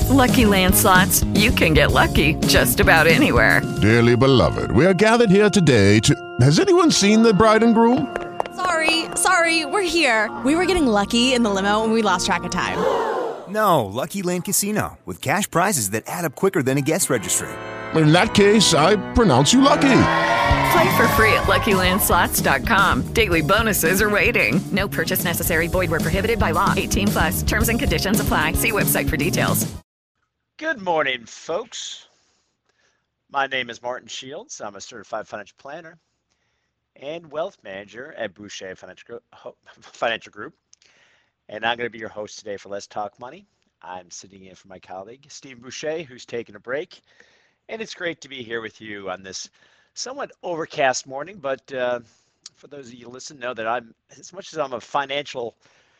Lucky Land Slots, you can get lucky just about anywhere. Dearly beloved, we are gathered here today to... Has anyone seen the bride and groom? Sorry, we're here. We were getting lucky in the limo and we lost track of time. No, Lucky Land Casino, with cash prizes that add up quicker than a guest registry. In that case, I pronounce you lucky. Play for free at LuckyLandSlots.com. Daily bonuses are waiting. No purchase necessary. Void where prohibited by law. 18+. Terms and conditions apply. See website for details. Good morning, folks. My name is Martin Shields. I'm a certified financial planner and wealth manager at Boucher Financial Group. And I'm going to be your host today for Let's Talk Money. I'm sitting in for my colleague, Steve Boucher, who's taking a break. And it's great to be here with you on this somewhat overcast morning. But for those of you who listen, know that I'm, as much as I'm a financial,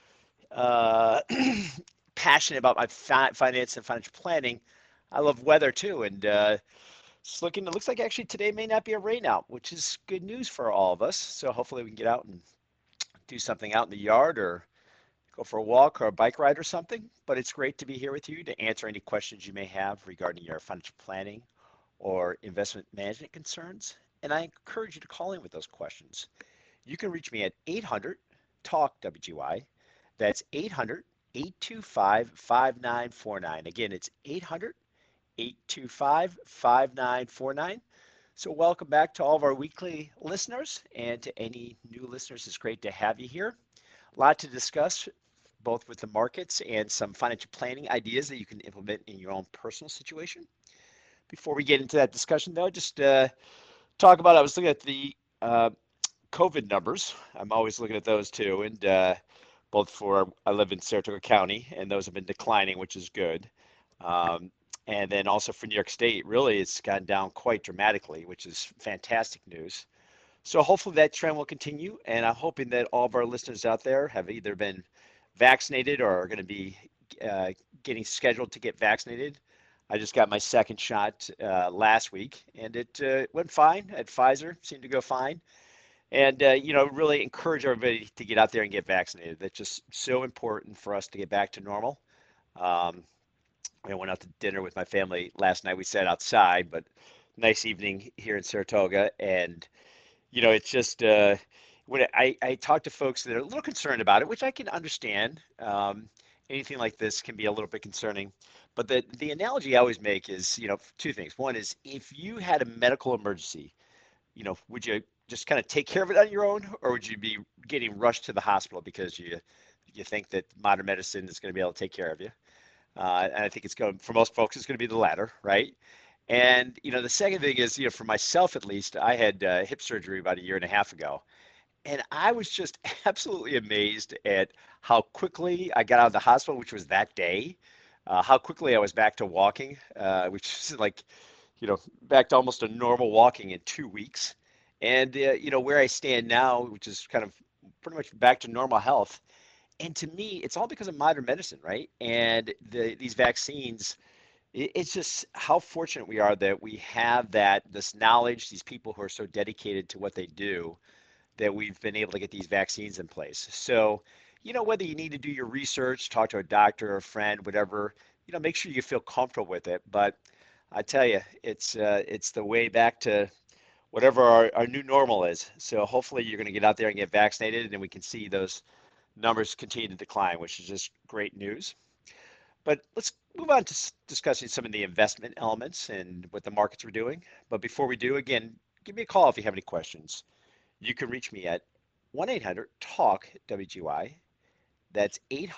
passionate about my finance and financial planning, I love weather too. And it looks like actually today may not be a rain out, which is good news for all of us. So hopefully we can get out and do something out in the yard or go for a walk or a bike ride or something. But it's great to be here with you to answer any questions you may have regarding your financial planning or investment management concerns. And I encourage you to call in with those questions. You can reach me at 800-TALK-WGY. That's 800-825-5949. Again, it's 800-825-5949. So welcome back to all of our weekly listeners, and to any new listeners, it's great to have you here. A lot to discuss, both with the markets and some financial planning ideas that you can implement in your own personal situation. Before we get into that discussion, though, just talk about, I was looking at the COVID numbers. I'm always looking at those too, and I live in Saratoga County, and those have been declining, which is good. And then also for New York State, really it's gone down quite dramatically, which is fantastic news. So hopefully that trend will continue, and I'm hoping that all of our listeners out there have either been vaccinated or are going to be getting scheduled to get vaccinated. I just got my second shot last week, and it went fine at Pfizer, seemed to go fine. And, really encourage everybody to get out there and get vaccinated. That's just so important for us to get back to normal. I went out to dinner with my family last night. We sat outside, but nice evening here in Saratoga. And, it's just when I talk to folks that are a little concerned about it, which I can understand. Anything like this can be a little bit concerning. But the analogy I always make is, two things. One is, if you had a medical emergency, would you just kind of take care of it on your own, or would you be getting rushed to the hospital because you think that modern medicine is going to be able to take care of you? And I think for most folks, it's going to be the latter, right? And, the second thing is, for myself at least, I had hip surgery about 1.5 years ago. And I was just absolutely amazed at how quickly I got out of the hospital, which was that day, how quickly I was back to walking, which is like, back to almost a normal walking in 2 weeks. And, where I stand now, which is kind of pretty much back to normal health. And to me, it's all because of modern medicine, right? And these vaccines, it's just how fortunate we are that we have this knowledge, these people who are so dedicated to what they do, that we've been able to get these vaccines in place. So, whether you need to do your research, talk to a doctor or a friend, whatever, make sure you feel comfortable with it. But I tell you, it's the way back to whatever our new normal is. So hopefully you're going to get out there and get vaccinated, and then we can see those numbers continue to decline, which is just great news. But let's move on to discussing some of the investment elements and what the markets are doing. But before we do, again, give me a call if you have any questions. You can reach me at 1-800-TALK-WGY. That's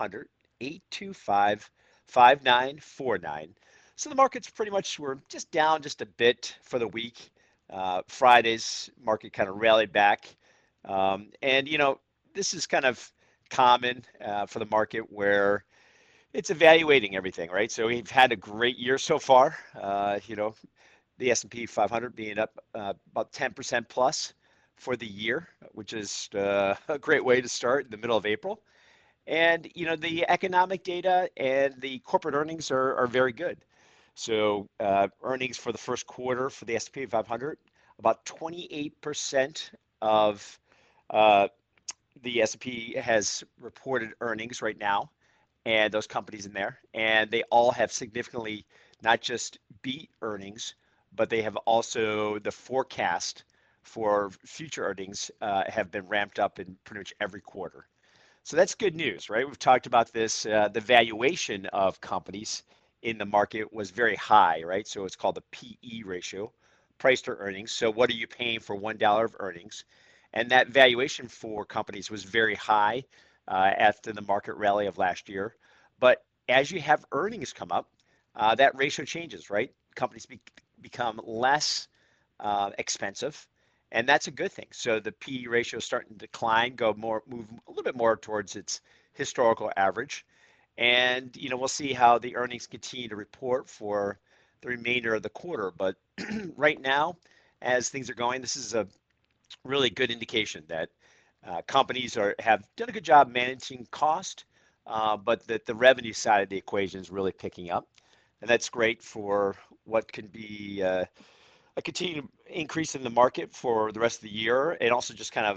800-825-5949. So the markets pretty much were just down just a bit for the week. Friday's market kind of rallied back. And, this is kind of common for the market where it's evaluating everything, right? So we've had a great year so far. The S&P 500 being up about 10% plus for the year, which is a great way to start in the middle of April. And, the economic data and the corporate earnings are very good. So earnings for the first quarter for the S&P 500, about 28% of the S&P has reported earnings right now. and those companies in there, and they all have significantly not just beat earnings, but they have also the forecast for future earnings have been ramped up in pretty much every quarter. So that's good news, right? We've talked about this. The valuation of companies in the market was very high, right? So it's called the PE ratio, price to earnings. So what are you paying for $1 of earnings? And that valuation for companies was very high after the market rally of last year. But as you have earnings come up, that ratio changes, right? Companies become less expensive, and that's a good thing. So the PE ratio is starting to decline, move a little bit more towards its historical average. And we'll see how the earnings continue to report for the remainder of the quarter. But right now, as things are going, this is a really good indication that companies have done a good job managing cost, but that the revenue side of the equation is really picking up. And that's great for what can be a continued increase in the market for the rest of the year, and also just kind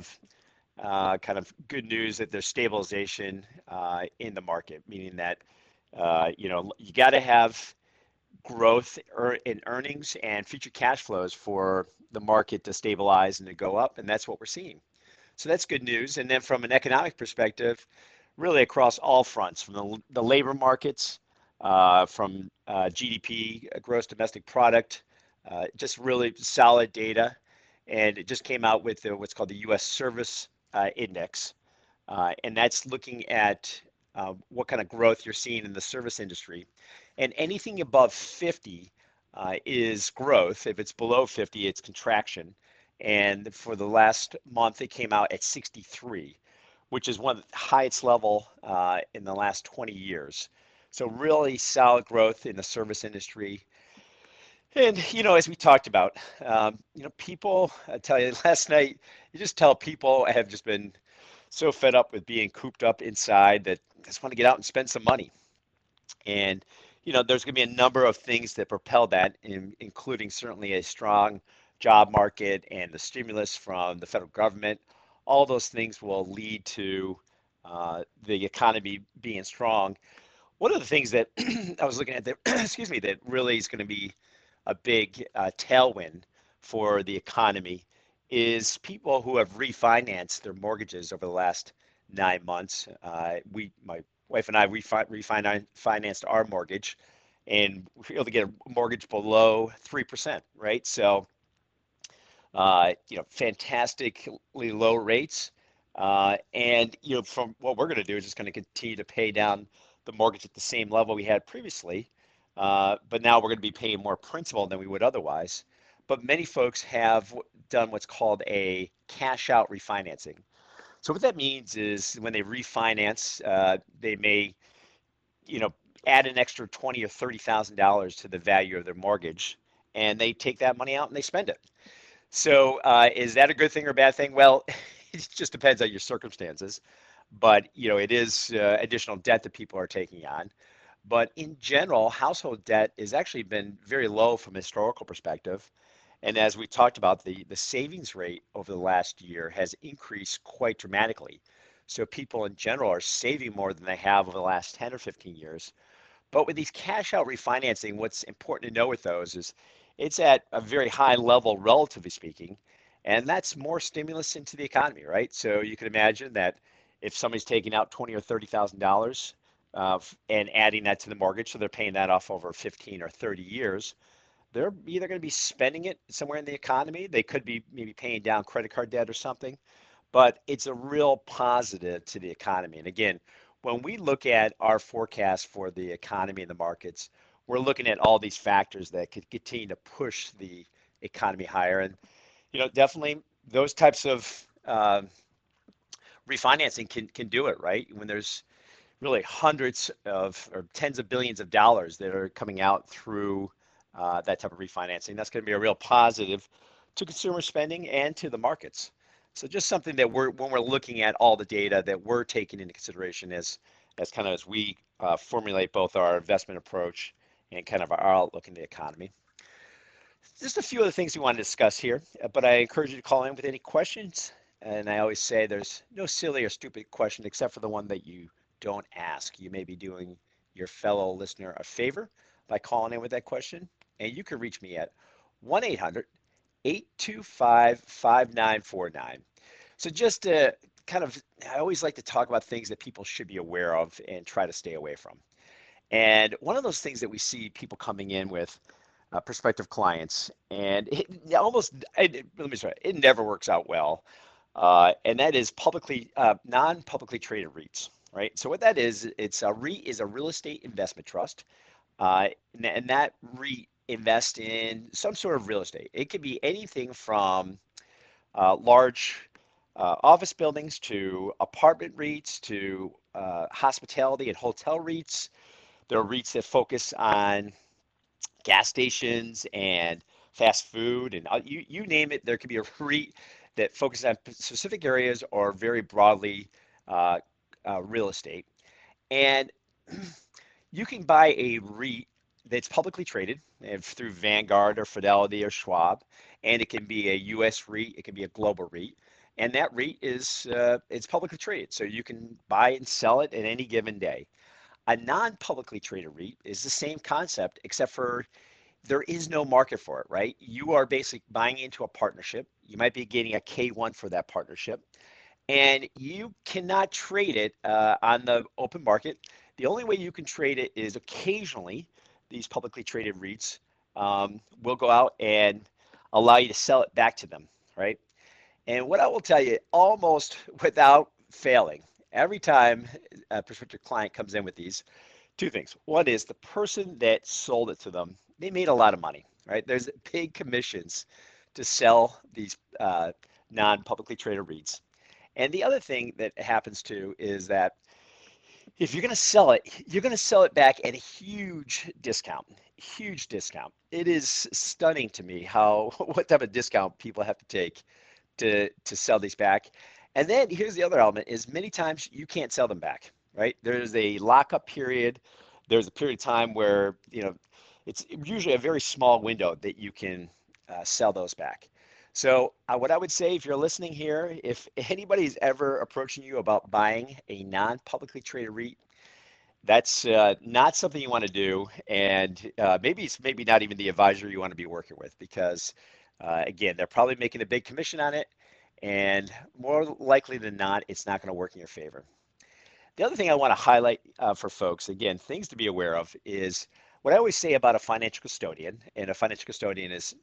of good news that there's stabilization in the market, meaning that you got to have growth in earnings and future cash flows for the market to stabilize and to go up, and that's what we're seeing. So that's good news. And then from an economic perspective, really across all fronts, from the labor markets, from GDP, gross domestic product, just really solid data. And it just came out with what's called the U.S. Service Index. And that's looking at what kind of growth you're seeing in the service industry. And anything above 50 is growth. If it's below 50, it's contraction. And for the last month, it came out at 63, which is one of the highest level in the last 20 years. So really solid growth in the service industry. And, as we talked about, people, I tell you, last night, you just tell people have just been so fed up with being cooped up inside that they just want to get out and spend some money. And, there's going to be a number of things that propel that, including certainly a strong job market and the stimulus from the federal government. All those things will lead to the economy being strong. One of the things that I was looking at that, that really is going to be a big tailwind for the economy is people who have refinanced their mortgages over the last 9 months. My wife and I refinanced our mortgage, and we were able to get a mortgage below 3%, right? So, fantastically low rates. And, from what we're going to do is just going to continue to pay down the mortgage at the same level we had previously. But now we're going to be paying more principal than we would otherwise. But many folks have done what's called a cash out refinancing. So what that means is when they refinance, they may, add an extra $20,000 or $30,000 to the value of their mortgage, and they take that money out and they spend it. So is that a good thing or a bad thing? Well, it just depends on your circumstances. But, it is additional debt that people are taking on. But in general, household debt has actually been very low from a historical perspective. And as we talked about, the savings rate over the last year has increased quite dramatically. So people in general are saving more than they have over the last 10 or 15 years. But with these cash out refinancing, what's important to know with those is it's at a very high level, relatively speaking. And that's more stimulus into the economy, right? So you can imagine that if somebody's taking out $20,000 or $30,000 and adding that to the mortgage, so they're paying that off over 15 or 30 years, they're either going to be spending it somewhere in the economy. They could be maybe paying down credit card debt or something, but it's a real positive to the economy. And again, when we look at our forecast for the economy and the markets, we're looking at all these factors that could continue to push the economy higher. And, definitely those types of refinancing can do it, right? When there's really hundreds of or tens of billions of dollars that are coming out through that type of refinancing, that's going to be a real positive to consumer spending and to the markets. So just something that when we're looking at all the data that we're taking into consideration as we formulate both our investment approach and kind of our outlook in the economy. Just a few other things we want to discuss here, but I encourage you to call in with any questions. And I always say there's no silly or stupid question except for the one that you don't ask. You may be doing your fellow listener a favor by calling in with that question. And you can reach me at 1-800-825-5949. So just to I always like to talk about things that people should be aware of and try to stay away from. And one of those things that we see people coming in with prospective clients, and it never works out well, and that is non-publicly traded REITs, right? So what that is, it's a REIT is a real estate investment trust, and that REIT invests in some sort of real estate. It could be anything from large office buildings to apartment REITs to hospitality and hotel REITs. There are REITs that focus on gas stations and fast food, and you name it. There could be a REIT that focuses on specific areas or very broadly real estate. And you can buy a REIT that's publicly traded through Vanguard or Fidelity or Schwab, and it can be a U.S. REIT, it can be a global REIT, and that REIT is it's publicly traded, so you can buy and sell it at any given day. A non-publicly traded REIT is the same concept, except for there is no market for it, right? You are basically buying into a partnership. You might be getting a K1 for that partnership, and you cannot trade it on the open market. The only way you can trade it is occasionally these publicly traded REITs will go out and allow you to sell it back to them, right? And what I will tell you, almost without failing, every time a prospective client comes in with these, two things. One is the person that sold it to them, they made a lot of money, right? There's big commissions to sell these non-publicly traded REITs. And the other thing that happens too is that if you're going to sell it, you're going to sell it back at a huge discount. Huge discount. It is stunning to me what type of discount people have to take to sell these back. And then here's the other element: is many times you can't sell them back, right? There's a lockup period. There's a period of time where it's usually a very small window that you can sell those back. So what I would say, if you're listening here, if anybody's ever approaching you about buying a non-publicly traded REIT, that's not something you want to do. And maybe not even the advisor you want to be working with, because again, they're probably making a big commission on it. And more likely than not, it's not going to work in your favor. The other thing I want to highlight for folks, again, things to be aware of, is what I always say about a financial custodian. And a financial custodian is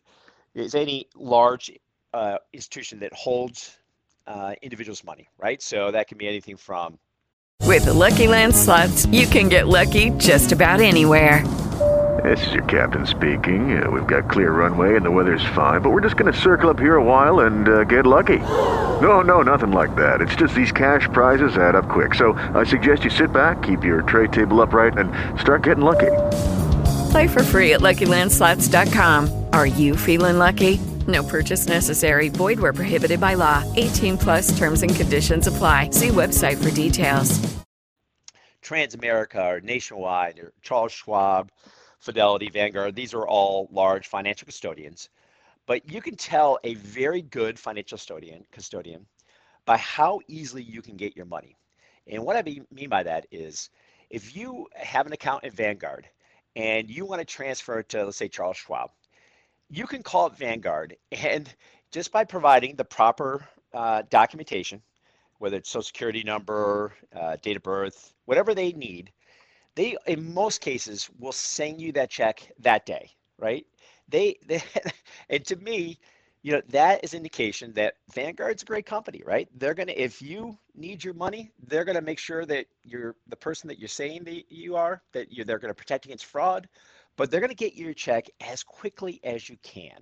any large institution that holds individuals' money, right? So that can be anything from... With the Lucky Land Slots, you can get lucky just about anywhere. This is your captain speaking. We've got clear runway and the weather's fine, but we're just going to circle up here a while and get lucky. No, nothing like that. It's just these cash prizes add up quick. So I suggest you sit back, keep your tray table upright, and start getting lucky. Play for free at LuckyLandSlots.com. Are you feeling lucky? No purchase necessary. Void where prohibited by law. 18+ terms and conditions apply. See website for details. Transamerica or Nationwide or Charles Schwab, Fidelity, Vanguard, these are all large financial custodians. But you can tell a very good financial custodian by how easily you can get your money. And what I mean by that is, if you have an account at Vanguard and you want to transfer it to, let's say, Charles Schwab, you can call up Vanguard, and just by providing the proper documentation, whether it's social security number, date of birth, whatever they need, they, in most cases, will send you that check that day, right? They and to me, that is indication that Vanguard's a great company, right? They're gonna, if you need your money, they're gonna make sure that you're the person that you're saying that you are, they're gonna protect against fraud, but they're gonna get your check as quickly as you can.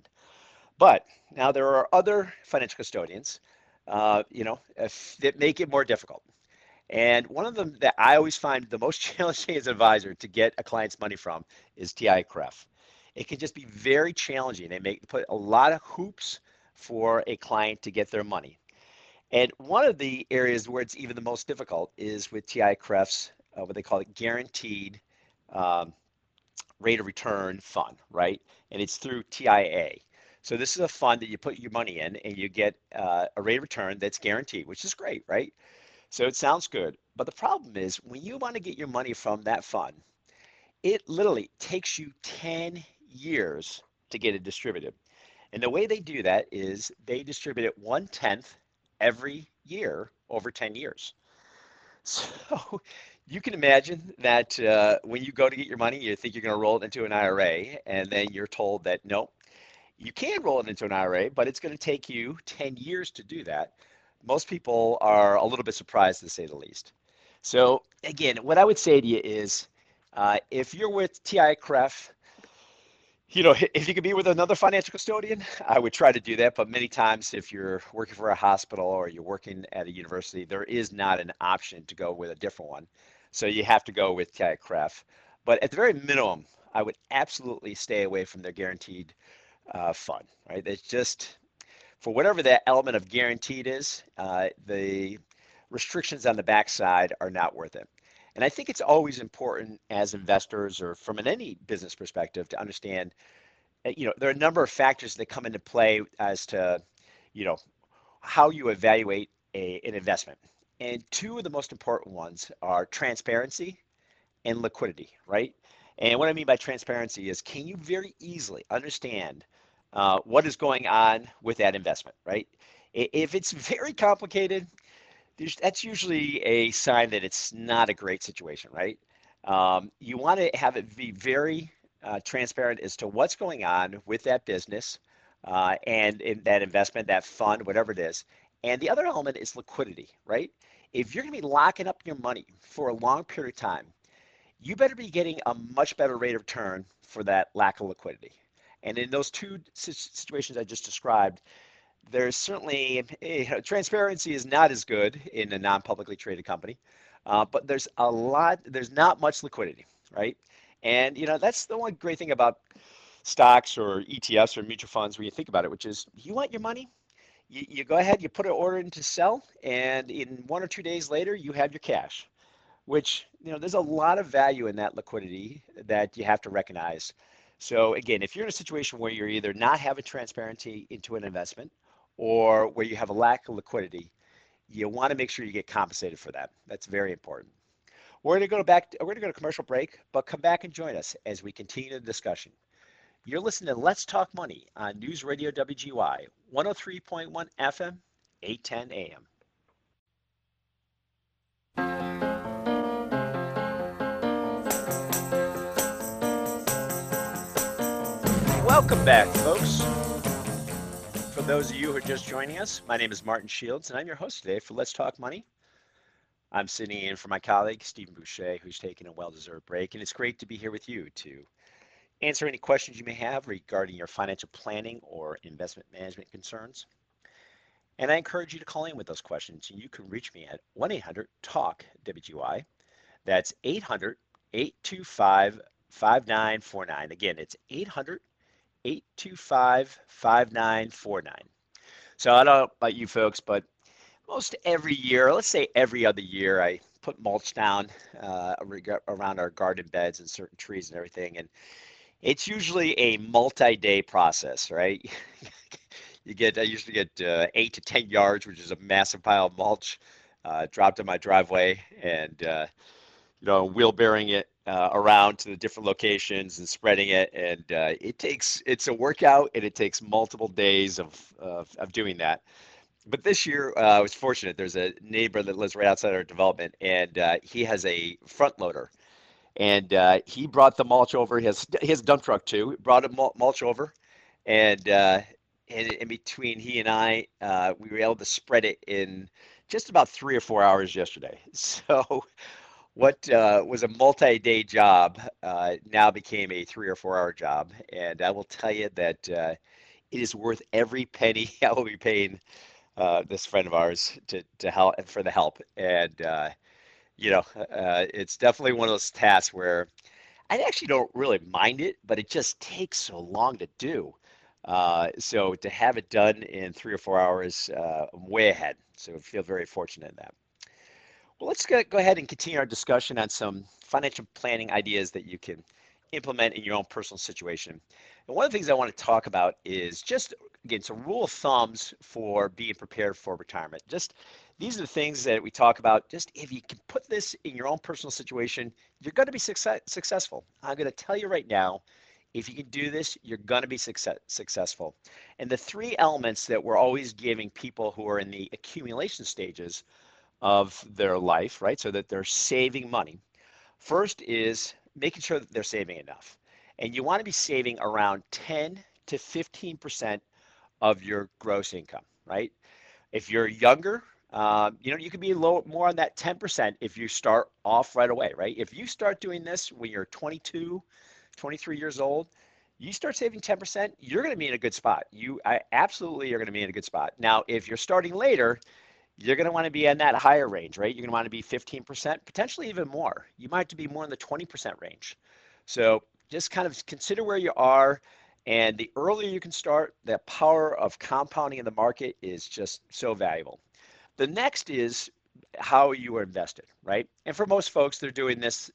But now there are other financial custodians, that make it more difficult. And one of them that I always find the most challenging as an advisor to get a client's money from is TIAA-CREF. It can just be very challenging. They put a lot of hoops for a client to get their money. And one of the areas where it's even the most difficult is with TIAA-CREF's, what they call it, guaranteed rate of return fund, right? And it's through TIAA. So this is a fund that you put your money in and you get a rate of return that's guaranteed, which is great, right? So it sounds good. But the problem is when you want to get your money from that fund, it literally takes you 10 years to get it distributed. And the way they do that is they distribute it 1/10 every year over 10 years. So you can imagine that when you go to get your money, you think you're going to roll it into an IRA, and then you're told that no, you can roll it into an IRA, but it's going to take you 10 years to do that. Most people are a little bit surprised, to say the least. So again, what I would say to you is, if you're with TIAA-CREF, if you could be with another financial custodian, I would try to do that. But many times, if you're working for a hospital or you're working at a university, there is not an option to go with a different one. So you have to go with TIAA-CREF. But at the very minimum, I would absolutely stay away from their guaranteed fund, right? It's just, for whatever that element of guaranteed is, the restrictions on the backside are not worth it. And I think it's always important as investors or from any business perspective to understand, there are a number of factors that come into play as to, how you evaluate an investment. And two of the most important ones are transparency and liquidity, right? And what I mean by transparency is, can you very easily understand what is going on with that investment, right? If it's very complicated, that's usually a sign that it's not a great situation, right? You want to have it be very transparent as to what's going on with that business and in that investment, that fund, whatever it is. And the other element is liquidity, right? If you're going to be locking up your money for a long period of time, you better be getting a much better rate of return for that lack of liquidity. And in those two situations I just described, there's certainly transparency is not as good in a non-publicly traded company, but there's not much liquidity, right? And that's the one great thing about stocks or ETFs or mutual funds when you think about it, which is you want your money, you go ahead, you put an order in to sell, and in 1 or 2 days later, you have your cash, which, there's a lot of value in that liquidity that you have to recognize. So again, if you're in a situation where you're either not having transparency into an investment or where you have a lack of liquidity, you want to make sure you get compensated for that. That's very important. We're going to go to commercial break, but come back and join us as we continue the discussion. You're listening to Let's Talk Money on News Radio WGY, 103.1 FM, 810 AM. Welcome back, folks. For those of you who are just joining us, my name is Martin Shields, and I'm your host today for Let's Talk Money. I'm sitting in for my colleague, Stephen Boucher, who's taking a well-deserved break, and it's great to be here with you to answer any questions you may have regarding your financial planning or investment management concerns. And I encourage you to call in with those questions. You can reach me at 1-800-TALK-WGY. That's 800-825-5949. Again, it's 800-825-5949. So I don't know about you folks, but most every year, let's say every other year, I put mulch down around our garden beds and certain trees and everything. And it's usually a multi-day process, right? I usually get 8 to 10 yards, which is a massive pile of mulch dropped in my driveway, and wheelbarrowing it around to the different locations and spreading it. And it's a workout, and it takes multiple days of doing that. But this year, I was fortunate. There's a neighbor that lives right outside our development, and he has a front loader. And he brought the mulch over. He has a dump truck too. He brought a mulch over, and in between he and I, we were able to spread it in just about 3 or 4 hours yesterday. So what was a multi-day job now became a 3 or 4 hour job. And I will tell you that it is worth every penny I will be paying this friend of ours to help for the help. And it's definitely one of those tasks where I actually don't really mind it, but it just takes so long to do. So to have it done in 3 or 4 hours, I'm way ahead. So I feel very fortunate in that. Well, let's go ahead and continue our discussion on some financial planning ideas that you can implement in your own personal situation. And one of the things I want to talk about is just, again, some rule of thumbs for being prepared for retirement. Just these are the things that we talk about. Just if you can put this in your own personal situation, you're going to be successful. I'm going to tell you right now, if you can do this, you're going to be successful. And the three elements that we're always giving people who are in the accumulation stages of their life, right? So that they're saving money. First is making sure that they're saving enough. And you want to be saving around 10 to 15% of your gross income, right? If you're younger, you can be more on that 10% if you start off right away, right? If you start doing this when you're 22, 23 years old, you start saving 10%, you're going to be in a good spot. Absolutely are going to be in a good spot. Now, if you're starting later, you're going to want to be in that higher range, right? You're going to want to be 15%, potentially even more. You might have to be more in the 20% range. So just kind of consider where you are. And the earlier you can start, the power of compounding in the market is just so valuable. The next is how you are invested, right? And for most folks, they're doing this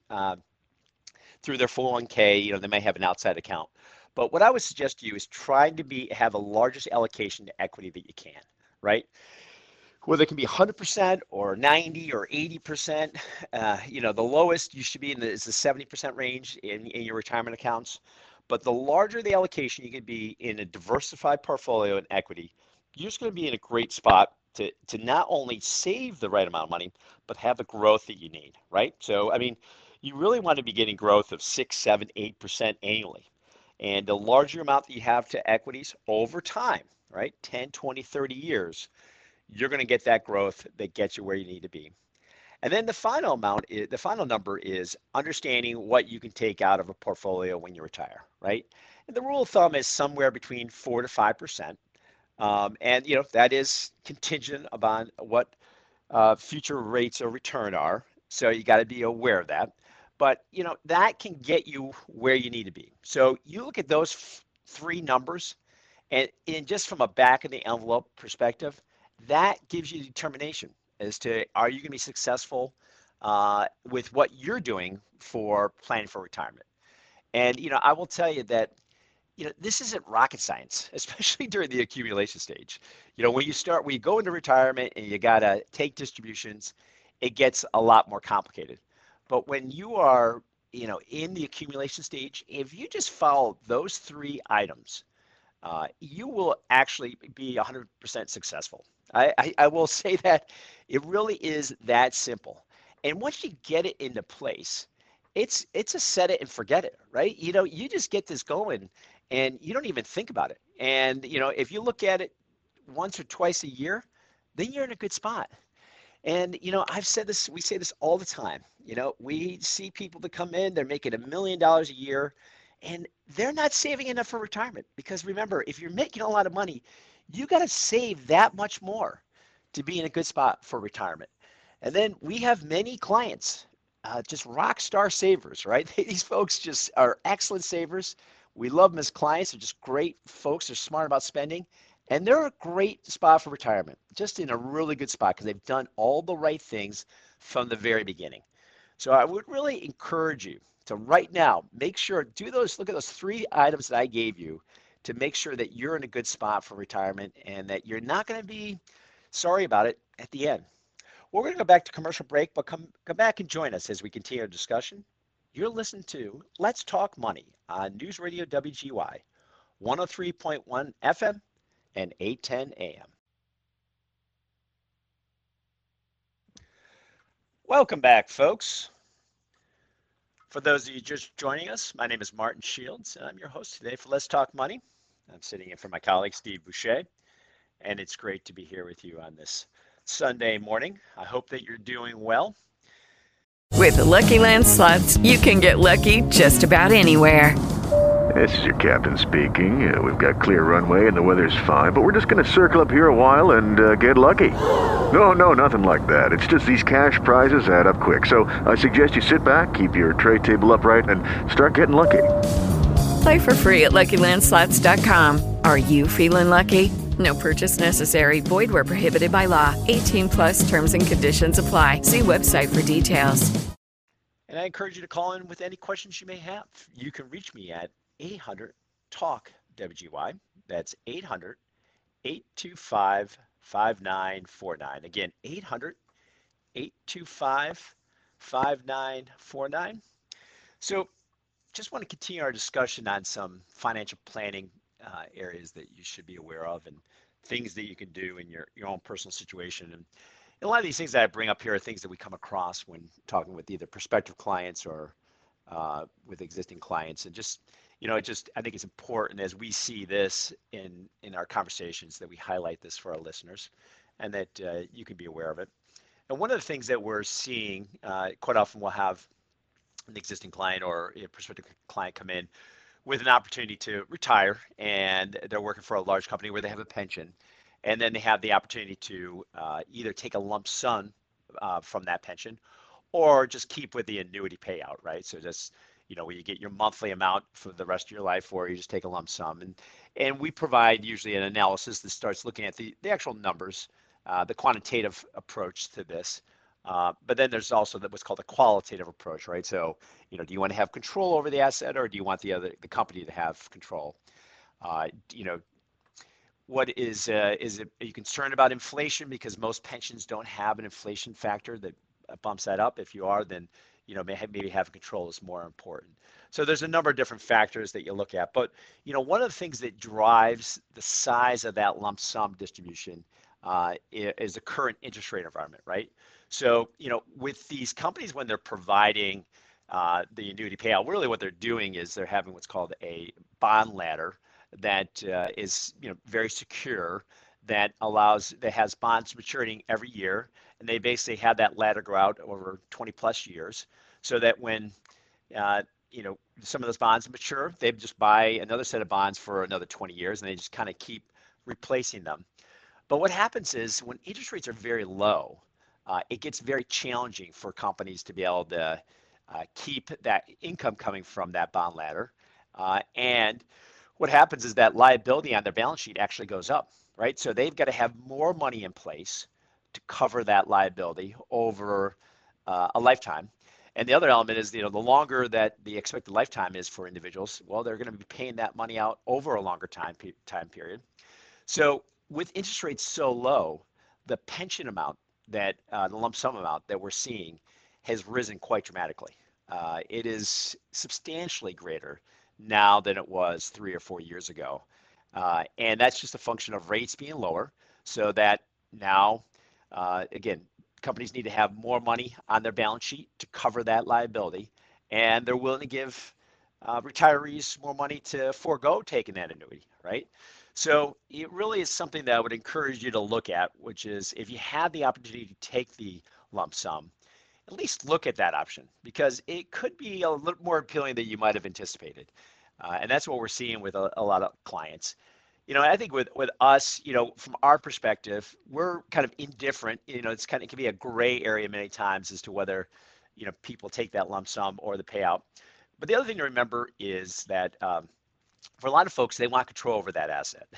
through their 401k. They may have an outside account. But what I would suggest to you is trying to have the largest allocation to equity that you can, right? Whether it can be 100% or 90 or 80%, the lowest you should be in is the 70% range in your retirement accounts. But the larger the allocation you can be in a diversified portfolio in equity, you're just going to be in a great spot to not only save the right amount of money, but have the growth that you need, right? So, you really want to be getting growth of 6, 7, 8% annually. And the larger amount that you have to equities over time, right, 10, 20, 30 years, you're going to get that growth that gets you where you need to be. And then the final number is understanding what you can take out of a portfolio when you retire, right? And the rule of thumb is somewhere between 4 to 5%. And that is contingent upon what future rates of return are. So you got to be aware of that. But that can get you where you need to be. So you look at those three numbers, and just from a back of the envelope perspective, that gives you determination as to, are you going to be successful with what you're doing for planning for retirement. And I will tell you that this isn't rocket science, especially during the accumulation stage. When you go into retirement and you got to take distributions, it gets a lot more complicated. But when you are in the accumulation stage, if you just follow those three items, you will actually be 100% successful. I will say that it really is that simple. And once you get it into place, it's a set it and forget it, right? You just get this going and you don't even think about it. And, if you look at it once or twice a year, then you're in a good spot. And, I've said this, we say this all the time. We see people that come in, they're making $1 million a year, and they're not saving enough for retirement. Because remember, if you're making a lot of money, you got to save that much more to be in a good spot for retirement. And then we have many clients, just rock star savers, right? These folks just are excellent savers. We love them as clients. They're just great folks. They're smart about spending. And they're a great spot for retirement, just in a really good spot because they've done all the right things from the very beginning. So I would really encourage you to right now, look at those three items that I gave you to make sure that you're in a good spot for retirement and that you're not going to be sorry about it at the end. We're going to go back to commercial break, but come back and join us as we continue our discussion. You're listening to Let's Talk Money on News Radio WGY, 103.1 FM and 810 AM. Welcome back, folks. For those of you just joining us, my name is Martin Shields, and I'm your host today for Let's Talk Money. I'm sitting in for my colleague, Steve Boucher, and it's great to be here with you on this Sunday morning. I hope that you're doing well. With the Lucky Land Slots, you can get lucky just about anywhere. This is your captain speaking. We've got clear runway and the weather's fine, but we're just going to circle up here a while and get lucky. No, nothing like that. It's just these cash prizes add up quick. So I suggest you sit back, keep your tray table upright, and start getting lucky. Play for free at LuckyLandSlots.com. Are you feeling lucky? No purchase necessary. Void where prohibited by law. 18+ terms and conditions apply. See website for details. And I encourage you to call in with any questions you may have. You can reach me at 800-TALK-WGY. That's 800-825-5475. 5949. Again, 800-825-5949. So just want to continue our discussion on some financial planning areas that you should be aware of and things that you can do in your own personal situation. And a lot of these things that I bring up here are things that we come across when talking with either prospective clients or with existing clients. And just, I think it's important as we see this in our conversations that we highlight this for our listeners and that you can be aware of it. And one of the things that we're seeing, quite often we'll have an existing client or a prospective client come in with an opportunity to retire, and they're working for a large company where they have a pension, and then they have the opportunity to either take a lump sum from that pension or just keep with the annuity payout, right? So just, where you get your monthly amount for the rest of your life, or you just take a lump sum. And we provide usually an analysis that starts looking at the actual numbers, the quantitative approach to this. But then there's also what's called a qualitative approach, right? So, do you want to have control over the asset, or do you want the company to have control? What is it? Are you concerned about inflation? Because most pensions don't have an inflation factor that bumps that up. If you are, then maybe having control is more important. So there's a number of different factors that you look at. But one of the things that drives the size of that lump sum distribution is the current interest rate environment, right? So, with these companies, when they're providing the annuity payout, really what they're doing is they're having what's called a bond ladder that is, very secure, that has bonds maturing every year. And they basically have that ladder go out over 20 plus years, so that when, some of those bonds mature, they just buy another set of bonds for another 20 years, and they just kind of keep replacing them. But what happens is when interest rates are very low, it gets very challenging for companies to be able to keep that income coming from that bond ladder. And what happens is that liability on their balance sheet actually goes up, right? So they've got to have more money in place to cover that liability over a lifetime. And the other element is, the longer that the expected lifetime is for individuals, well, they're going to be paying that money out over a longer time period. So with interest rates so low, the pension amount the lump sum amount that we're seeing has risen quite dramatically. It is substantially greater now than it was 3 or 4 years ago. And that's just a function of rates being lower, so that now, again, companies need to have more money on their balance sheet to cover that liability, and they're willing to give retirees more money to forego taking that annuity, right? So it really is something that I would encourage you to look at, which is if you have the opportunity to take the lump sum, at least look at that option, because it could be a little more appealing than you might have anticipated. And that's what we're seeing with a lot of clients. I think with us, from our perspective, we're kind of indifferent. It can be a gray area many times as to whether, people take that lump sum or the payout. But the other thing to remember is that for a lot of folks, they want control over that asset.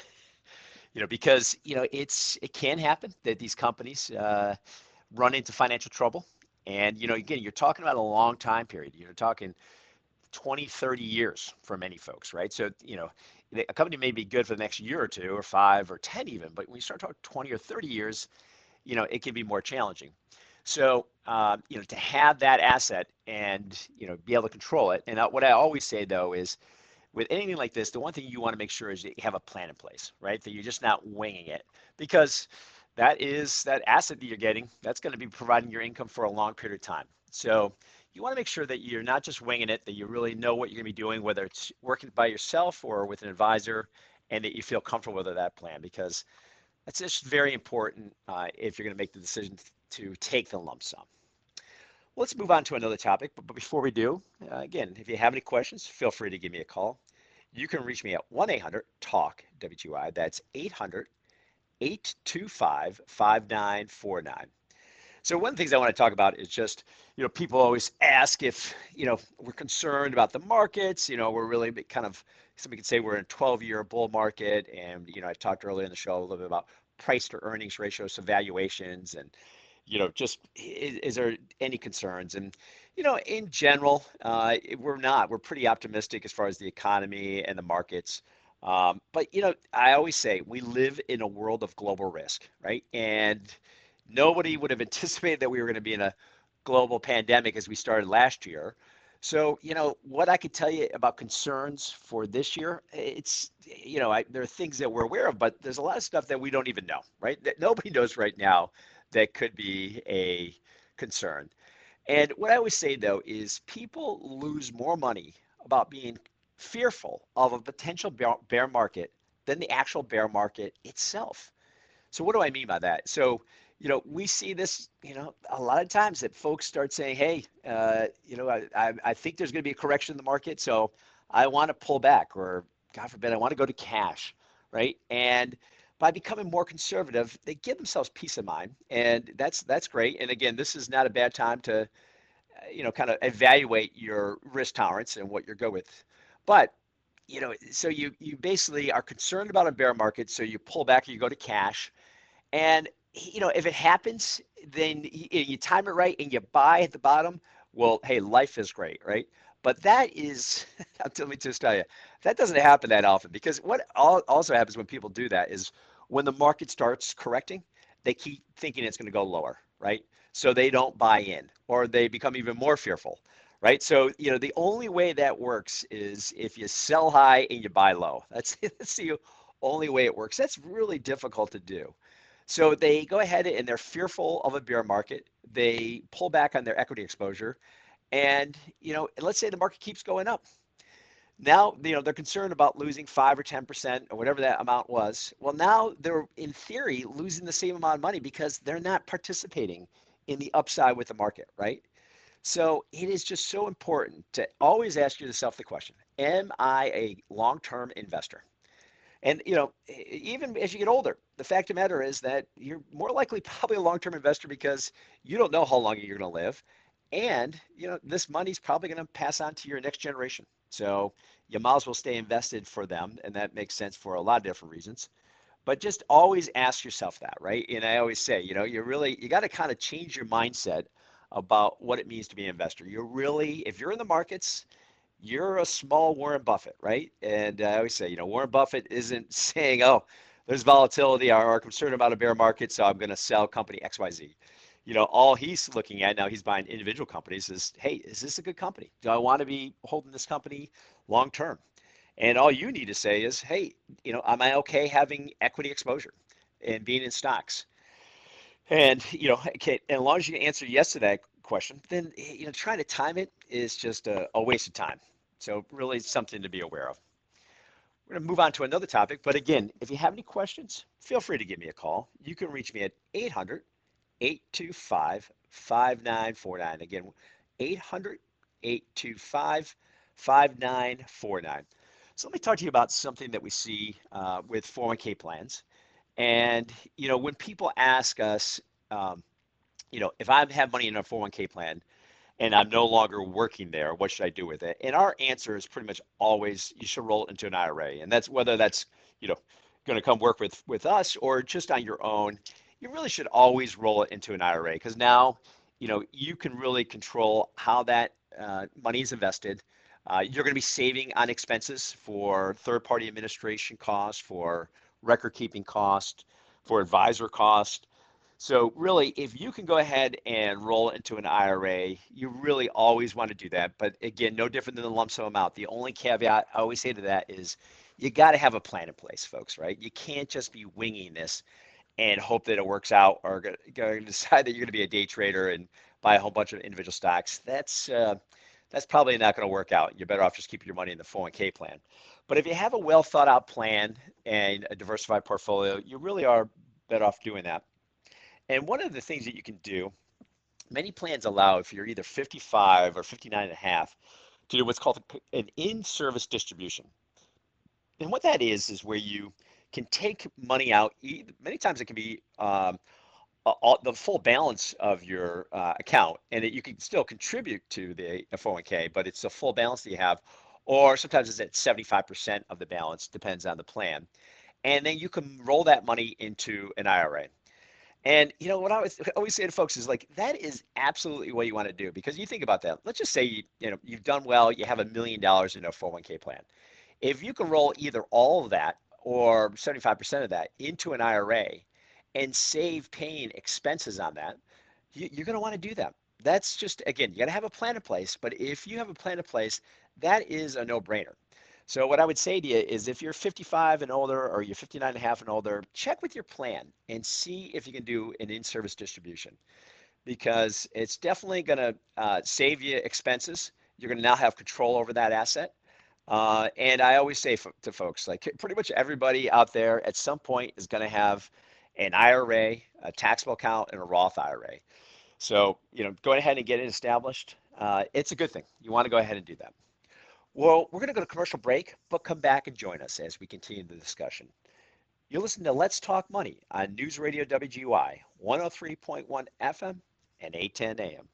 Because it can happen that these companies run into financial trouble. And again, you're talking about a long time period. You're talking 20, 30 years for many folks, right? So a company may be good for the next year or two, or 5 or 10 even, but when you start talking 20 or 30 years, it can be more challenging. So to have that asset and be able to control it. And what I always say though is, with anything like this, the one thing you want to make sure is that you have a plan in place, right? That you're just not winging it, because that asset that you're getting, that's going to be providing your income for a long period of time. So you want to make sure that you're not just winging it, that you really know what you're going to be doing, whether it's working by yourself or with an advisor, and that you feel comfortable with that plan, because that's just very important if you're going to make the decision to take the lump sum. Let's move on to another topic, but before we do, again, if you have any questions, feel free to give me a call. You can reach me at 1-800-TALK-WTI. That's 800-825-5949. So one of the things I want to talk about is just, people always ask if, we're concerned about the markets. We're really kind of, somebody could say we're in a 12-year bull market. And, I talked earlier in the show a little bit about price to earnings ratios, so valuations, and, just is there any concerns? And, in general, we're not. We're pretty optimistic as far as the economy and the markets. But I always say we live in a world of global risk, right? And nobody would have anticipated that we were going to be in a global pandemic as we started last year. So, what I could tell you about concerns for this year, it's, there are things that we're aware of, but there's a lot of stuff that we don't even know, right? That nobody knows right now that could be a concern. And what I always say, though, is people lose more money about being fearful of a potential bear market than the actual bear market itself. So what do I mean by that? So, we see this, a lot of times that folks start saying, hey, I think there's going to be a correction in the market, so I want to pull back, or God forbid, I want to go to cash, right? And by becoming more conservative, they give themselves peace of mind, and that's great. And again, this is not a bad time to, kind of evaluate your risk tolerance and what you're good with. But so you basically are concerned about a bear market, so you pull back, or you go to cash, and if it happens, then you time it right and you buy at the bottom. Well, hey, life is great, right? But that is, let me just tell you, that doesn't happen that often, because what also happens when people do that is when the market starts correcting, they keep thinking it's going to go lower, right? So they don't buy in, or they become even more fearful, right? So, the only way that works is if you sell high and you buy low. That's the only way it works. That's really difficult to do. So they go ahead and they're fearful of a bear market. They pull back on their equity exposure. And, let's say the market keeps going up. Now, they're concerned about losing 5 or 10% or whatever that amount was. Well, now they're, in theory, losing the same amount of money because they're not participating in the upside with the market, right? So it is just so important to always ask yourself the question, am I a long-term investor? And even as you get older, the fact of the matter is that you're more likely probably a long-term investor because you don't know how long you're going to live, and this money's probably going to pass on to your next generation. So you might as well stay invested for them, and that makes sense for a lot of different reasons. But just always ask yourself that, right? And I always say, you got to kind of change your mindset about what it means to be an investor. If you're in the markets, you're a small Warren Buffett, right? And I always say, Warren Buffett isn't saying, oh, there's volatility or are concerned about a bear market, so I'm going to sell company XYZ. All he's looking at now, he's buying individual companies, is, hey, is this a good company? Do I want to be holding this company long term? And all you need to say is, hey, am I okay having equity exposure and being in stocks? And, okay, as long as you answer yes to that question, then, trying to time it is just a waste of time. So really something to be aware of. We're going to move on to another topic. But again, if you have any questions, feel free to give me a call. You can reach me at 800-825-5949. Again, 800-825-5949. So let me talk to you about something that we see with 401k plans. And, when people ask us, if I have money in a 401k plan and I'm no longer working there, what should I do with it? And our answer is pretty much always, you should roll it into an IRA. And that's whether that's, going to come work with us or just on your own, you really should always roll it into an IRA, because now, you can really control how that money is invested. You're going to be saving on expenses for third-party administration costs, for record-keeping cost, for advisor cost. So really, if you can go ahead and roll it into an IRA, you really always want to do that. But again, no different than the lump sum amount. The only caveat I always say to that is you got to have a plan in place, folks, right? You can't just be winging this and hope that it works out, or going to decide that you're going to be a day trader and buy a whole bunch of individual stocks. That's probably not going to work out. You're better off just keeping your money in the 401k plan. But if you have a well thought out plan and a diversified portfolio, you really are better off doing that. And one of the things that you can do, many plans allow, if you're either 55 or 59 and a half, to do what's called an in-service distribution. And what that is where you can take money out. Many times it can be the full balance of your account, and you can still contribute to the 401k, but it's the full balance that you have, or sometimes it's at 75% of the balance, depends on the plan. And then you can roll that money into an IRA. And what I always say to folks is, like, that is absolutely what you want to do, because you think about that. Let's just say you've done well, you have $1 million in a 401k plan. If you can roll either all of that or 75% of that into an IRA and save paying expenses on that, you're going to want to do that. That's just, again, you got to have a plan in place. But if you have a plan in place, that is a no-brainer. So what I would say to you is if you're 55 and older or you're 59 and a half and older, check with your plan and see if you can do an in-service distribution, because it's definitely going to save you expenses. You're going to now have control over that asset. And I always say to folks, like pretty much everybody out there at some point is going to have an IRA, a taxable account, and a Roth IRA. So, go ahead and get it established. It's a good thing. You want to go ahead and do that. Well, we're going to go to commercial break, but come back and join us as we continue the discussion. You're listening to Let's Talk Money on News Radio WGY, 103.1 FM and 810 AM.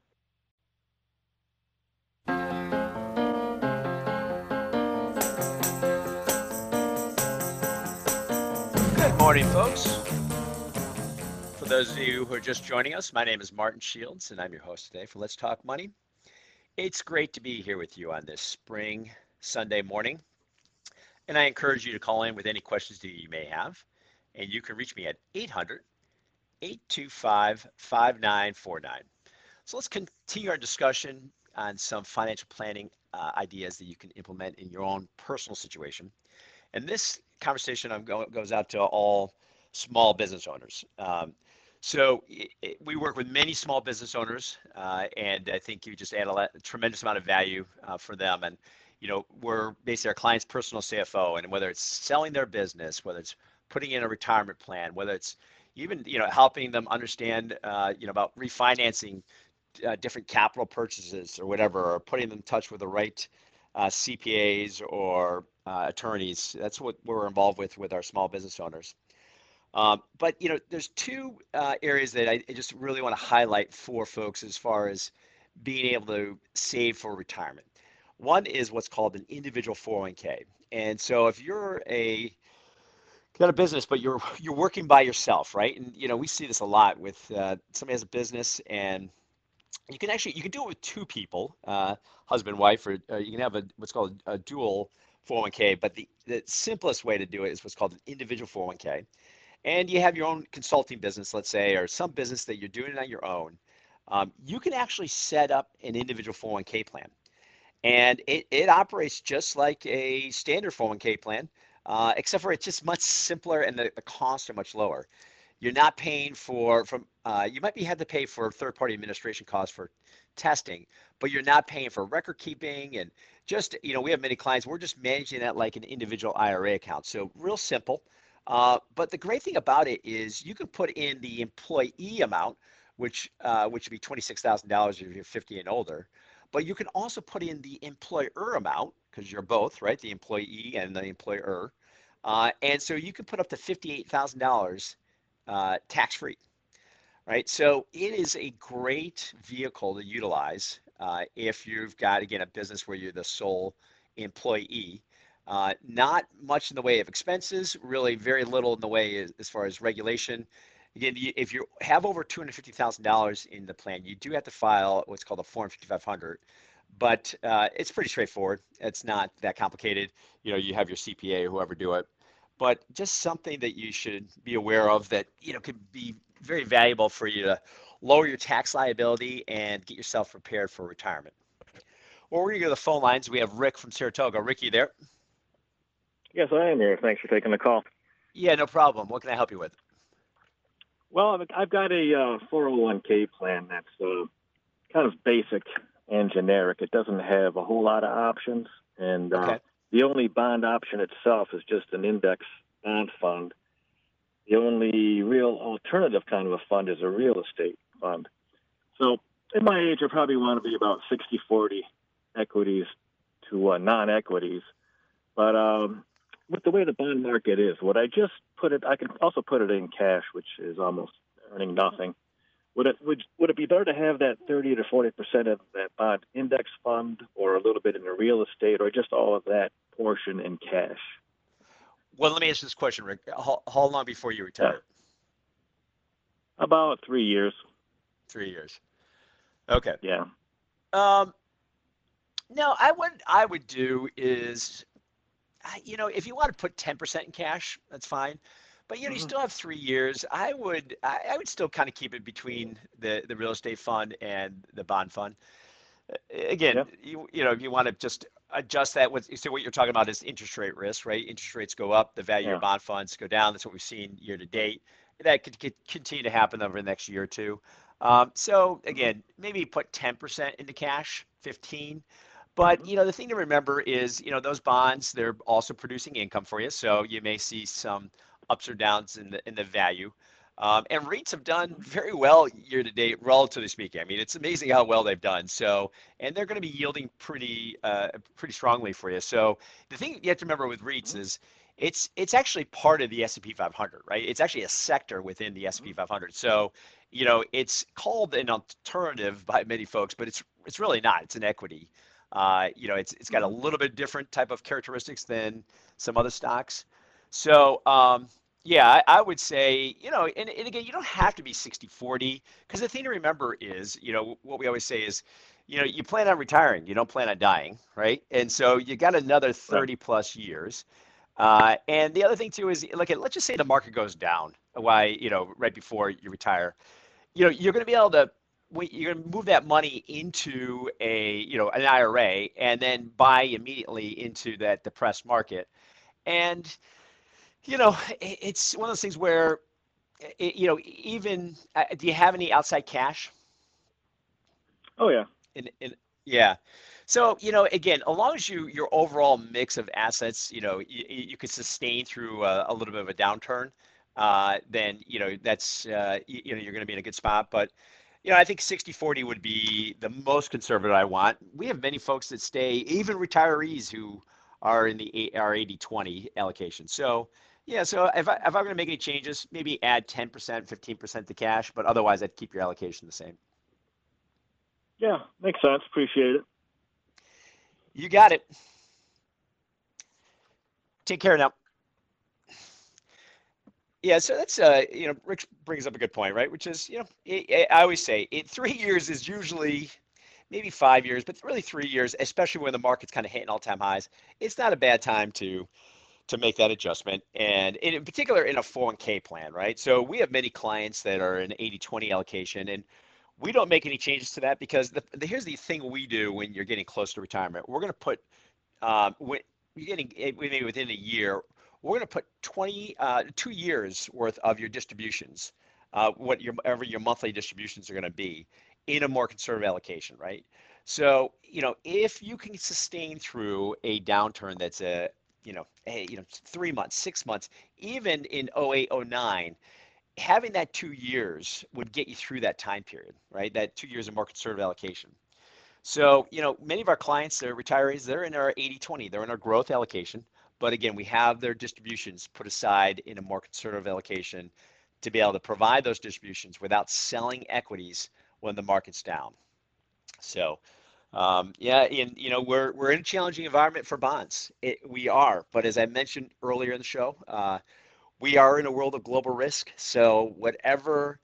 Good morning, folks. For those of you who are just joining us, my name is Martin Shields, and I'm your host today for Let's Talk Money. It's great to be here with you on this spring Sunday morning, and I encourage you to call in with any questions that you may have, and you can reach me at 800-825-5949. So let's continue our discussion on some financial planning ideas that you can implement in your own personal situation. And this conversation goes out to all small business owners. So we work with many small business owners, and I think you just add a tremendous amount of value for them. And, we're basically our client's personal CFO, and whether it's selling their business, whether it's putting in a retirement plan, whether it's even, helping them understand, about refinancing different capital purchases or whatever, or putting them in touch with the right CPAs or attorneys. That's what we're involved with our small business owners. But there's two areas that I just really want to highlight for folks as far as being able to save for retirement. One is what's called an individual 401k. And so if you're got a business, but you're working by yourself, right? And we see this a lot with somebody has a business, and you can do it with two people, husband, wife, or you can have what's called a dual 401k. But the simplest way to do it is what's called an individual 401k. And you have your own consulting business, let's say, or some business that you're doing on your own, you can actually set up an individual 401k plan. And it operates just like a standard 401k plan, except for it's just much simpler and the costs are much lower. You're not paying you might have to pay for third-party administration costs for testing, but you're not paying for record keeping. And just, we have many clients, we're just managing that like an individual IRA account. So real simple. But the great thing about it is you can put in the employee amount, which would be $26,000 if you're 50 and older. But you can also put in the employer amount, because you're both, right? The employee and the employer. And so you can put up to $58,000 tax-free, right? So it is a great vehicle to utilize if you've got, again, a business where you're the sole employee. Not much in the way of expenses, really very little in the way as far as regulation. Again, if you have over $250,000 in the plan, you do have to file what's called a Form 5500, but it's pretty straightforward. It's not that complicated. You have your CPA or whoever do it, but just something that you should be aware of that, could be very valuable for you to lower your tax liability and get yourself prepared for retirement. Well, we're going to go to the phone lines. We have Rick from Saratoga. Rick, you there? Yes, I am here. Thanks for taking the call. Yeah, no problem. What can I help you with? Well, I've got a 401k plan that's kind of basic and generic. It doesn't have a whole lot of options, and Okay. The only bond option itself is just an index bond fund. The only real alternative kind of a fund is a real estate fund. So at my age, I probably want to be about 60-40 equities to non-equities. But with the way the bond market is, I can also put it in cash, which is almost earning nothing. Would it be better to have that 30 to 40% of that bond index fund, or a little bit in the real estate, or just all of that portion in cash? Well, let me ask you this question, Rick. How long before you retire? About 3 years. 3 years. Okay. Yeah. No, I would do is if you want to put 10% in cash, that's fine. But you still have 3 years. I would still kind of keep it between the real estate fund and the bond fund. Again, Yep. if you want to just adjust that so what you're talking about is interest rate risk, right? Interest rates go up, the value of your Yeah. bond funds go down. That's what we've seen year to date. That could continue to happen over the next year or two. So again, maybe put 10% into cash, 15. But the thing to remember is, those bonds, they're also producing income for you. So you may see some ups or downs in the value. And REITs have done very well year to date, relatively speaking. I mean, it's amazing how well they've done. So, and they're going to be yielding pretty strongly for you. So the thing you have to remember with REITs is it's actually part of the S&P 500, right? It's actually a sector within the S&P 500. So, it's called an alternative by many folks, but it's really not. It's an equity. It's got a little bit different type of characteristics than some other stocks. So, yeah, I would say, and again, you don't have to be 60-40, because the thing to remember is, what we always say is, you plan on retiring, you don't plan on dying, right? And so you got another 30 plus years. And the other thing too is, let's just say the market goes down, right before you retire, you're going to be able to, you're going to move that money into an IRA and then buy immediately into that depressed market. And it's one of those things where, even, do you have any outside cash? Oh, yeah. Yeah. So, again, as long as your overall mix of assets, you could sustain through a little bit of a downturn, then, that's, you're going to be in a good spot. But, I think 60-40 would be the most conservative I want. We have many folks that stay, even retirees who are in our 80-20 allocation. So, yeah, so if I'm going to make any changes, maybe add 10%, 15% to cash, but otherwise I'd keep your allocation the same. Yeah, makes sense. Appreciate it. You got it. Take care now. Yeah, so that's Rick brings up a good point, right? Which is, I always say 3 years is usually maybe 5 years, but really 3 years, especially when the market's kind of hitting all-time highs. It's not a bad time to make that adjustment, and in particular in a 401k plan, right? So we have many clients that are in 80-20 allocation, and we don't make any changes to that because here's the thing we do when you're getting close to retirement. We're going to put, when you're getting maybe within a year, we're going to put 2 years worth of your distributions, whatever your monthly distributions are going to be, in a more conservative allocation, right? So, if you can sustain through a downturn that's 3 months, 6 months, even in 08, 09, having that 2 years would get you through that time period, right? That 2 years of more conservative allocation. So, many of our clients, they're retirees, they're in our 80-20, they're in our growth allocation. But again, we have their distributions put aside in a more conservative allocation to be able to provide those distributions without selling equities when the market's down. So, yeah, and we're in a challenging environment for bonds. We are, but as I mentioned earlier in the show, we are in a world of global risk. So whatever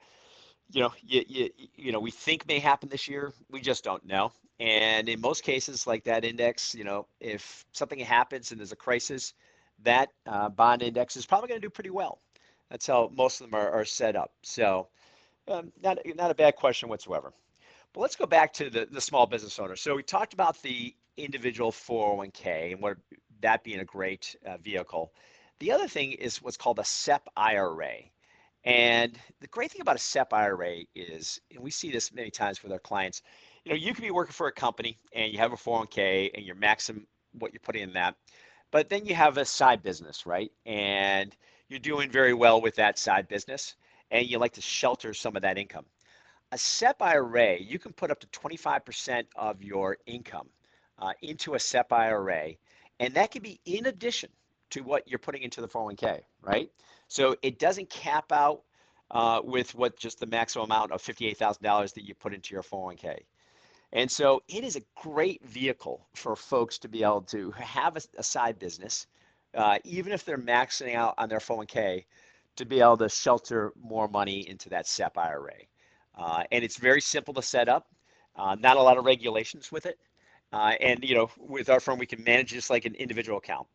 we think may happen this year, we just don't know. And in most cases, like that index, if something happens and there's a crisis, that bond index is probably going to do pretty well. That's how most of them are set up. So not a bad question whatsoever. But let's go back to the small business owner. So we talked about the individual 401k and what that being a great vehicle. The other thing is what's called a SEP IRA. And the great thing about a SEP IRA is, and we see this many times with our clients, you can be working for a company and you have a 401k and you're maxing what you're putting in that, but then you have a side business, right? And you're doing very well with that side business and you like to shelter some of that income. A SEP IRA, you can put up to 25% of your income into a SEP IRA, and that can be in addition to what you're putting into the 401k, right? So it doesn't cap out with what just the maximum amount of $58,000 that you put into your 401k. And so it is a great vehicle for folks to be able to have a side business, even if they're maxing out on their 401k, to be able to shelter more money into that SEP IRA. And it's very simple to set up, not a lot of regulations with it. And with our firm, we can manage just like an individual account.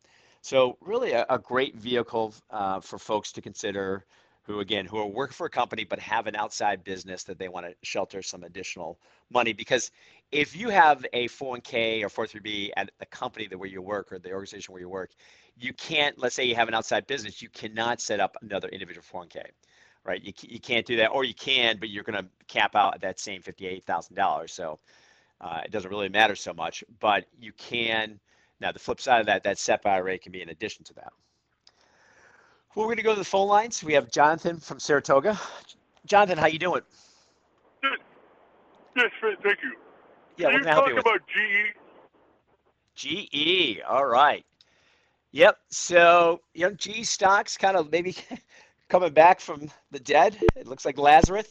So really a great vehicle for folks to consider who are working for a company but have an outside business that they want to shelter some additional money. Because if you have a 401k or 403b at the company where you work or the organization where you work, you can't, let's say you have an outside business, you cannot set up another individual 401k, right? You can't do that, or you can, but you're going to cap out at that same $58,000. So it doesn't really matter so much, but you can. Now, the flip side of that SEP IRA can be in addition to that. Well, we're going to go to the phone lines. We have Jonathan from Saratoga. Jonathan, how you doing? Good. Yes, thank you. Yeah, Can what can I help you with? About GE. GE? GE, all right. Yep, so, GE stocks kind of maybe coming back from the dead. It looks like Lazarus.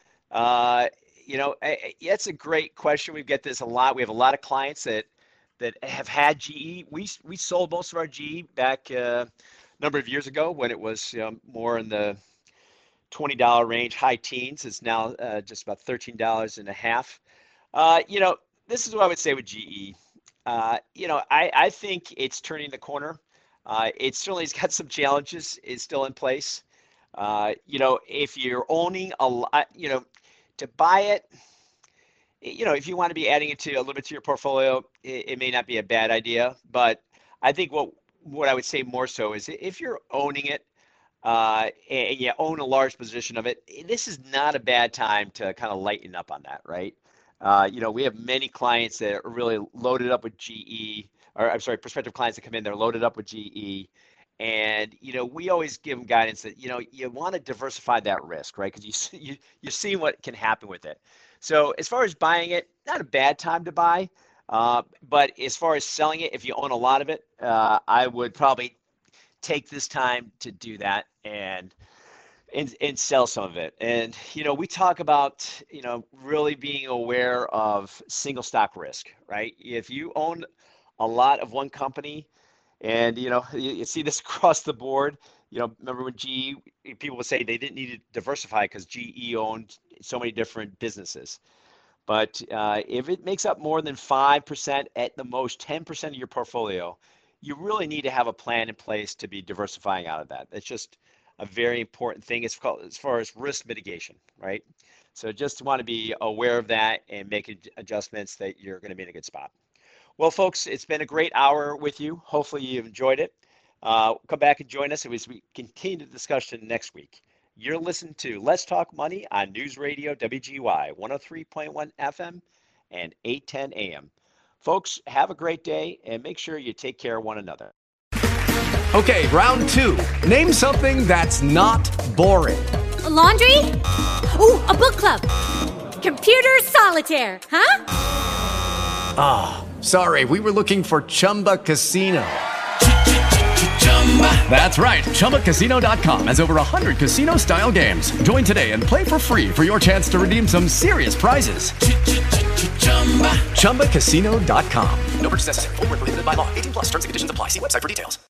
It's a great question. We get this a lot. We have a lot of clients that have had GE. We sold most of our GE back a number of years ago when it was more in the $20 range, high teens. It's now just about $13.50. This is what I would say with GE. I think it's turning the corner. It certainly has got some challenges. It's still in place. If you're owning a lot, to buy it, if you want to be adding it to a little bit to your portfolio, it may not be a bad idea. But I think what I would say more so is if you're owning it and you own a large position of it, this is not a bad time to kind of lighten up on that, right? We have many clients that are really loaded up with GE, or I'm sorry, prospective clients that come in, they're loaded up with GE. And, we always give them guidance that, you want to diversify that risk, right? Because you see what can happen with it. So as far as buying it, not a bad time to buy. But as far as selling it, if you own a lot of it, I would probably take this time to do that and sell some of it. And, we talk about, really being aware of single stock risk, right? If you own a lot of one company and, you see this across the board, remember when GE, people would say they didn't need to diversify because GE owned so many different businesses. But if it makes up more than 5%, at the most 10% of your portfolio, you really need to have a plan in place to be diversifying out of that. That's just a very important thing as far as risk mitigation, right? So just want to be aware of that and make adjustments that you're going to be in a good spot. Well, folks, it's been a great hour with you. Hopefully you've enjoyed it. Come back and join us as we continue the discussion next week. You're listening to Let's Talk Money on News Radio WGY 103.1 FM and 810 AM. Folks, have a great day and make sure you take care of one another. Okay, round two. Name something that's not boring. A laundry? Ooh, a book club. Computer solitaire, huh? Ah, sorry, we were looking for Chumba Casino. That's right. ChumbaCasino.com has over 100 casino-style games. Join today and play for free for your chance to redeem some serious prizes. ChumbaCasino.com. No purchase necessary. Void where prohibited by law. 18+ terms and conditions apply. See website for details.